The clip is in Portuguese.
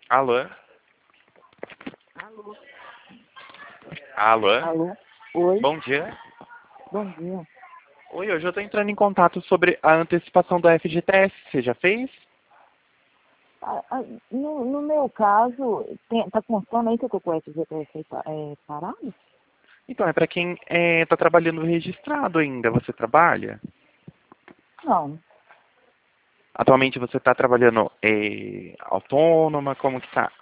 Alô? Alô? Alô? Alô? Oi? Bom dia. Bom dia. Oi, hoje eu estou entrando em contato sobre a antecipação do FGTS. Você já fez? No meu caso, tá constando aí que eu tô com o FGTS parado? Então, é para quem está trabalhando registrado ainda. Você trabalha? Não. Atualmente você está trabalhando autônoma? Como que tá?